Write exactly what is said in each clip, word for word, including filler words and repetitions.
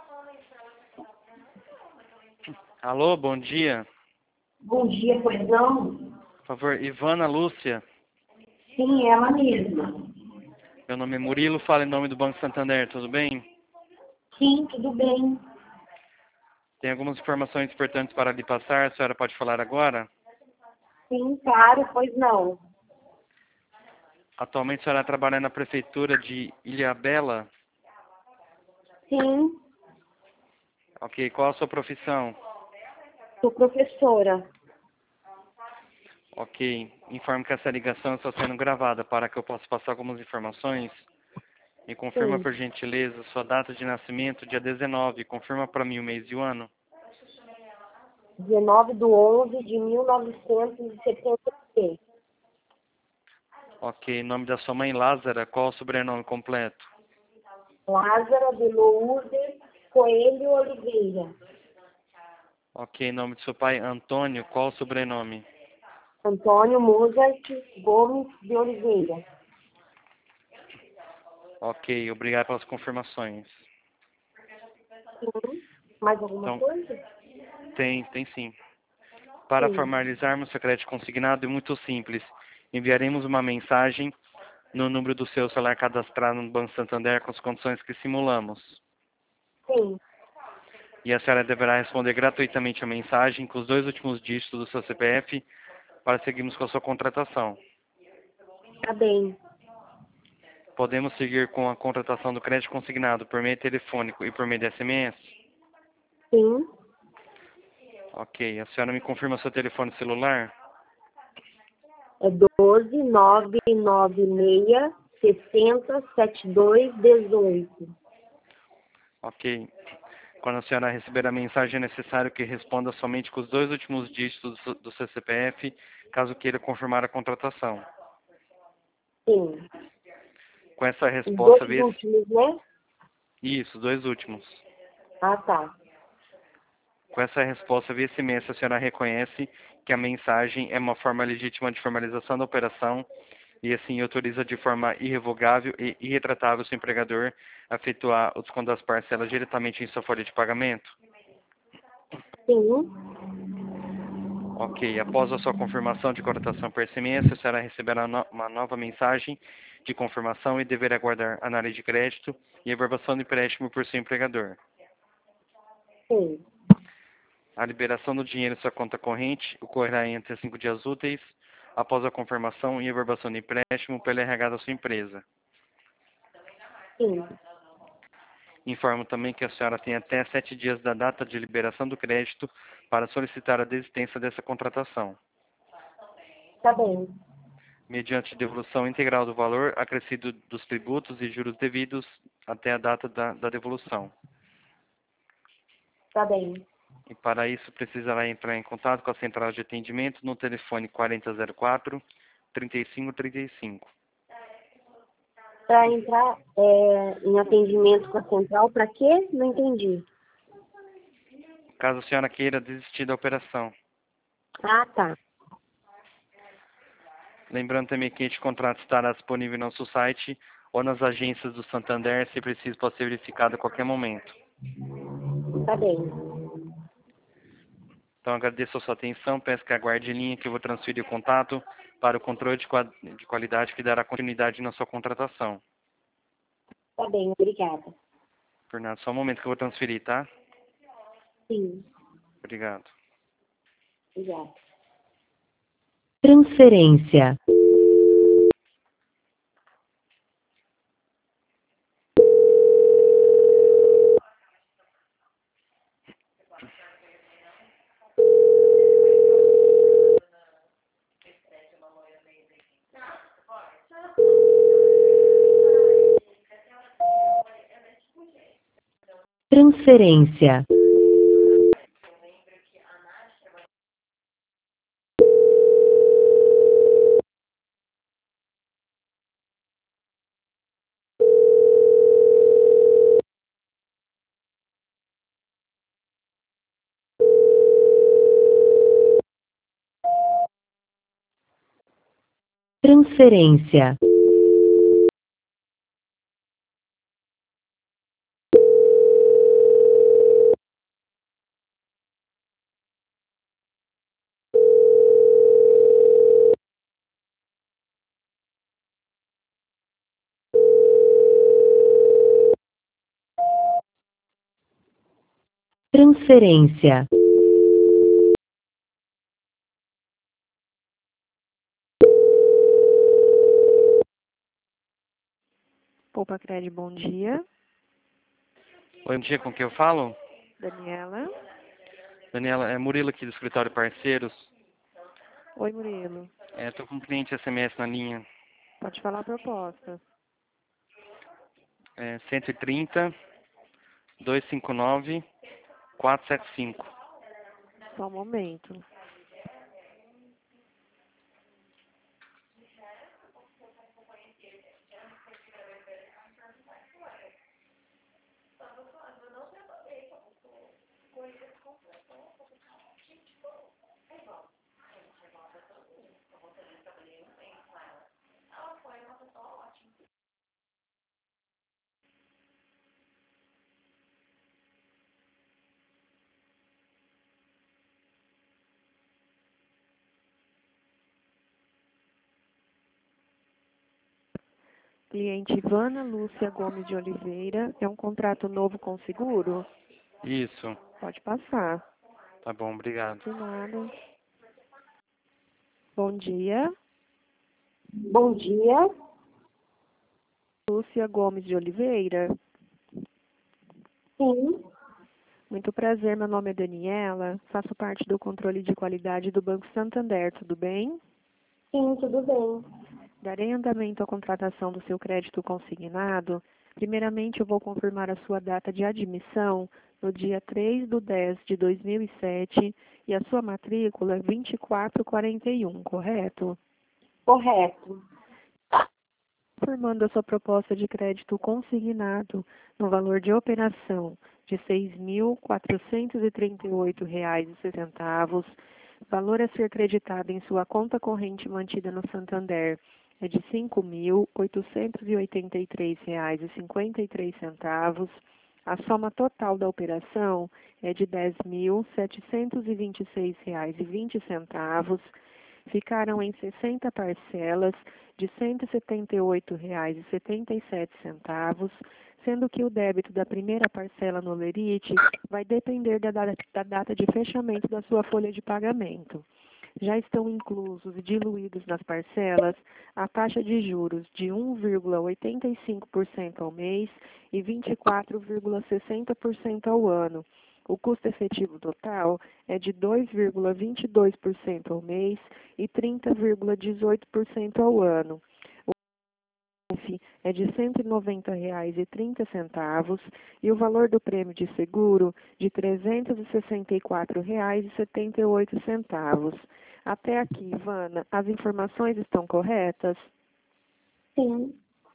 Alô, bom dia. Bom dia, pois não? Por favor, Ivana Lúcia. Sim, ela mesma. Meu nome é Murilo, falo em nome do Banco Santander, tudo bem? Sim, tudo bem. Tem algumas informações importantes para lhe passar, a senhora pode falar agora? Sim, claro, pois não. Atualmente a senhora trabalha na prefeitura de Ilhabela? Sim, Ok, qual a sua profissão? sou professora. Ok, informo que essa ligação está sendo gravada para que eu possa passar algumas informações. Me confirma, Sim. por gentileza, sua data de nascimento, dia dezenove. Confirma para mim o mês e o ano. dezenove de onze de mil novecentos e setenta e seis. Ok, nome da sua mãe, Lázara. Qual o sobrenome completo? Lázara de Lourdes Coelho Oliveira. Ok, nome do seu pai, Antônio. Qual o sobrenome? Antônio Mozart Gomes de Oliveira. Ok, obrigado pelas confirmações. Sim. Mais alguma Então, coisa? tem, tem sim. Para Sim. formalizarmos seu crédito consignado é muito simples. Enviaremos uma mensagem no número do seu celular cadastrado no Banco Santander com as condições que simulamos. Sim. E a senhora deverá responder gratuitamente a mensagem com os dois últimos dígitos do seu C P F para seguirmos com a sua contratação. Tá bem. Podemos seguir com a contratação do crédito consignado por meio telefônico e por meio de S M S? Sim. Ok, a senhora me confirma seu telefone celular? É doze, nove nove seis, sessenta, setenta e dois, dezoito. Ok. Quando a senhora receber a mensagem, é necessário que responda somente com os dois últimos dígitos do do seu C P F, caso queira confirmar a contratação. Sim. Com essa Os resposta, dois vê se... últimos, né? Isso, os dois últimos. Ah, tá. Com essa resposta, via S M S, a senhora reconhece que a mensagem é uma forma legítima de formalização da operação e, assim, autoriza de forma irrevogável e irretratável o seu empregador a efetuar o desconto das parcelas diretamente em sua folha de pagamento? Sim. Ok, após a sua confirmação de contratação por S M S, a senhora receberá no- uma nova mensagem de confirmação e deverá aguardar análise de crédito e averbação do empréstimo por seu empregador. Sim. A liberação do dinheiro em sua conta corrente ocorrerá entre cinco dias úteis após a confirmação e averbação do empréstimo pela R H da sua empresa. Sim. Informo também que a senhora tem até sete dias da data de liberação do crédito para solicitar a desistência dessa contratação, Tá bem. mediante devolução integral do valor acrescido dos tributos e juros devidos até a data da, da devolução. Tá bem. E para isso precisará entrar em contato com a central de atendimento no telefone quarenta zero quatro, trinta e cinco trinta e cinco. Para entrar é, em atendimento com a central, para quê? Não entendi. Caso a senhora queira desistir da operação. Ah, tá. Lembrando também que este contrato estará disponível no nosso site ou nas agências do Santander, se preciso, pode ser verificado a qualquer momento. Tá bem. Então agradeço a sua atenção, peço que aguarde em linha que eu vou transferir o contato para o controle de, qua- de qualidade que dará continuidade na sua contratação. Tá bem, obrigada. Por nada, só um momento que eu vou transferir, tá? Sim, Obrigado. obrigada. Transferência. Transferência. Transferência. Transferência. Poupa Cred, bom dia. Oi, bom dia, com quem eu falo? Daniela. Daniela, é Murilo aqui do escritório Parceiros. Oi, Murilo. É, tô com um cliente S M S na linha. Pode falar a proposta. É cento e trinta, duzentos e cinquenta e nove, quatrocentos e setenta e cinco. Só um momento. Cliente Ivana Lúcia Gomes de Oliveira. É um contrato novo com seguro? Isso. Pode passar. Tá bom, obrigado. De nada. Bom dia. Bom dia. Lúcia Gomes de Oliveira. Sim, Muito prazer, meu nome é Daniela. Faço parte do controle de qualidade do Banco Santander, tudo bem? sim, tudo bem. Darei andamento à contratação do seu crédito consignado. Primeiramente, eu vou confirmar a sua data de admissão no dia três de dez de dois mil e sete e a sua matrícula é vinte e quatro quarenta e um, correto? Correto. Confirmando a sua proposta de crédito consignado no valor de operação de seis mil quatrocentos e trinta e oito reais e sessenta centavos, valor a ser creditado em sua conta corrente mantida no Santander é de cinco mil oitocentos e oitenta e três reais e cinquenta e três centavos. A soma total da operação é de dez mil setecentos e vinte e seis reais e vinte centavos. Ficaram em sessenta parcelas de cento e setenta e oito reais e setenta e sete centavos, sendo que o débito da primeira parcela no Lerite vai depender da data, da data de fechamento da sua folha de pagamento. Já estão inclusos e diluídos nas parcelas a taxa de juros de um vírgula oitenta e cinco por cento ao mês e vinte e quatro vírgula sessenta por cento ao ano. O custo efetivo total é de dois vírgula vinte e dois por cento ao mês e trinta vírgula dezoito por cento ao ano. O P F é de cento e noventa reais e trinta centavos e o valor do prêmio de seguro de trezentos e sessenta e quatro reais e setenta e oito centavos. Até aqui, Ivana, as informações estão corretas? Sim,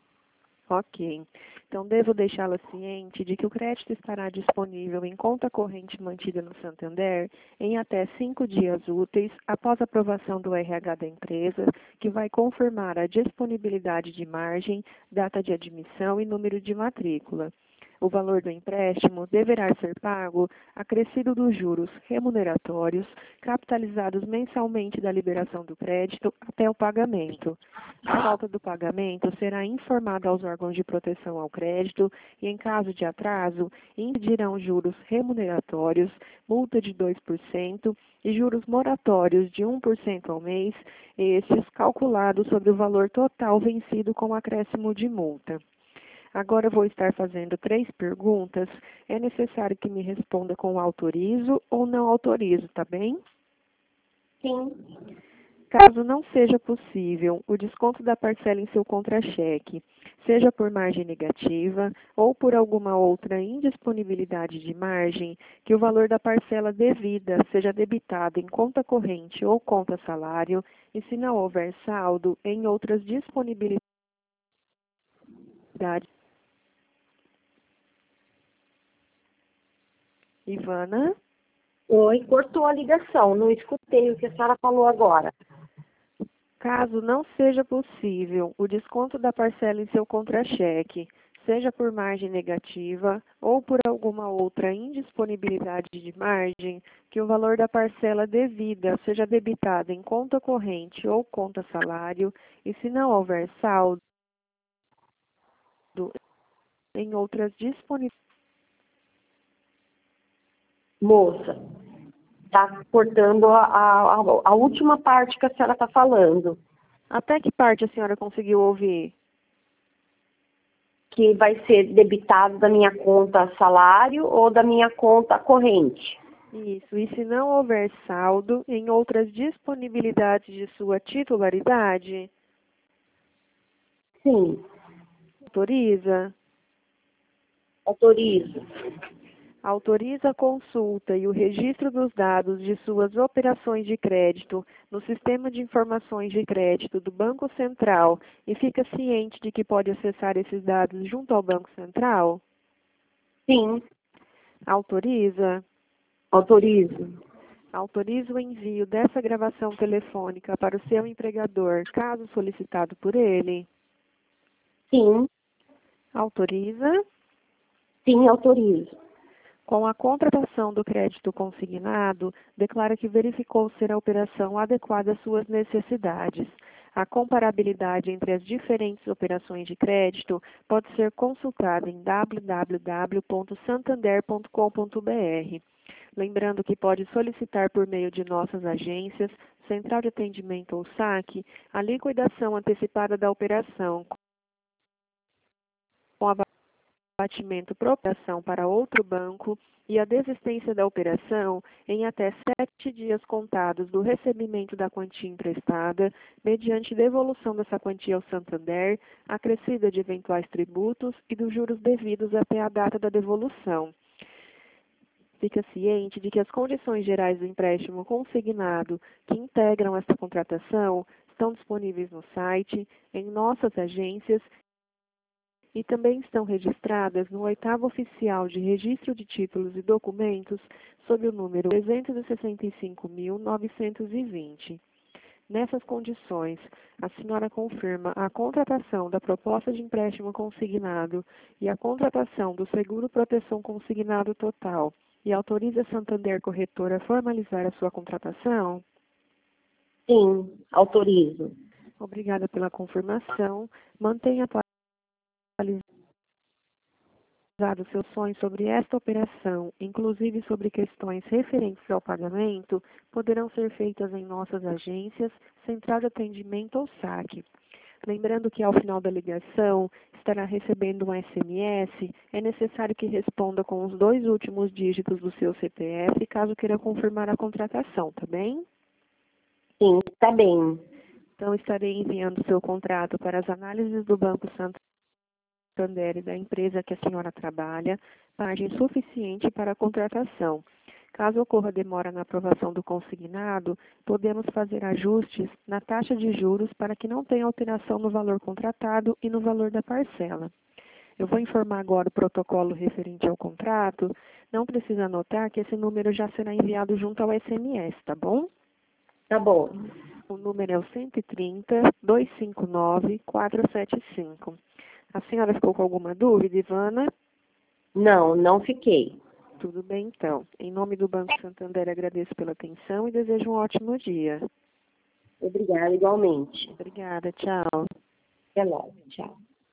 Ok. Então, devo deixá-la ciente de que o crédito estará disponível em conta corrente mantida no Santander em até cinco dias úteis após a aprovação do R H da empresa, que vai confirmar a disponibilidade de margem, data de admissão e número de matrícula. O valor do empréstimo deverá ser pago acrescido dos juros remuneratórios capitalizados mensalmente da liberação do crédito até o pagamento. A falta do pagamento será informada aos órgãos de proteção ao crédito e, em caso de atraso, incidirão juros remuneratórios, multa de dois por cento e juros moratórios de um por cento ao mês, estes calculados sobre o valor total vencido com acréscimo de multa. Agora eu vou estar fazendo três perguntas. É necessário que me responda com autorizo ou não autorizo, tá bem? sim, Caso não seja possível o desconto da parcela em seu contra-cheque, seja por margem negativa ou por alguma outra indisponibilidade de margem, que o valor da parcela devida seja debitado em conta corrente ou conta salário, e se não houver saldo, em outras disponibilidades. Ivana? Oi, cortou a ligação, não escutei o que a senhora falou agora. Caso não seja possível o desconto da parcela em seu contra-cheque, seja por margem negativa ou por alguma outra indisponibilidade de margem, que o valor da parcela devida seja debitado em conta corrente ou conta salário, e se não houver saldo, em outras disponibilidades. Moça, tá cortando a, a, a última parte que a senhora está falando. Até que parte a senhora conseguiu ouvir? Que vai ser debitado da minha conta salário ou da minha conta corrente. Isso, e se não houver saldo em outras disponibilidades de sua titularidade? Sim, Autoriza? autorizo. Autoriza a consulta e o registro dos dados de suas operações de crédito no Sistema de Informações de Crédito do Banco Central e fica ciente de que pode acessar esses dados junto ao Banco Central? Sim, Autoriza? autorizo. Autoriza o envio dessa gravação telefônica para o seu empregador, caso solicitado por ele? Sim, Autoriza? sim, autorizo. Com a contratação do crédito consignado, declara que verificou ser a operação adequada às suas necessidades. A comparabilidade entre as diferentes operações de crédito pode ser consultada em w w w ponto santander ponto com ponto b r. Lembrando que pode solicitar por meio de nossas agências, Central de Atendimento ou saque, a liquidação antecipada da operação, com abatimento por operação para outro banco e a desistência da operação em até sete dias contados do recebimento da quantia emprestada, mediante devolução dessa quantia ao Santander, acrescida de eventuais tributos e dos juros devidos até a data da devolução. Fica ciente de que as condições gerais do empréstimo consignado que integram esta contratação estão disponíveis no site, em nossas agências e também estão registradas no oitavo oficial de registro de títulos e documentos sob o número trezentos e sessenta e cinco mil novecentos e vinte. Nessas condições, a senhora confirma a contratação da proposta de empréstimo consignado e a contratação do seguro proteção consignado total e autoriza a Santander Corretora a formalizar a sua contratação? Sim, autorizo. Obrigada pela confirmação. Mantenha atualizado seus sonhos sobre esta operação, inclusive sobre questões referentes ao pagamento, poderão ser feitas em nossas agências, Central de Atendimento ou saque. Lembrando que ao final da ligação estará recebendo um S M S, é necessário que responda com os dois últimos dígitos do seu C P F, caso queira confirmar a contratação, tá bem? Sim, tá bem. Então estarei enviando o seu contrato para as análises do Banco Santander e da empresa que a senhora trabalha, margem suficiente para a contratação. Caso ocorra demora na aprovação do consignado, podemos fazer ajustes na taxa de juros para que não tenha alteração no valor contratado e no valor da parcela. Eu vou informar agora o protocolo referente ao contrato. Não precisa anotar que esse número já será enviado junto ao S M S, tá bom? Tá bom. O número é o cento e trinta, duzentos e cinquenta e nove, quatrocentos e setenta e cinco. A senhora ficou com alguma dúvida, Ivana? Não, não fiquei. Tudo bem, então. Em nome do Banco Santander, agradeço pela atenção e desejo um ótimo dia. Obrigada, igualmente. Obrigada, tchau. Até logo. Tchau.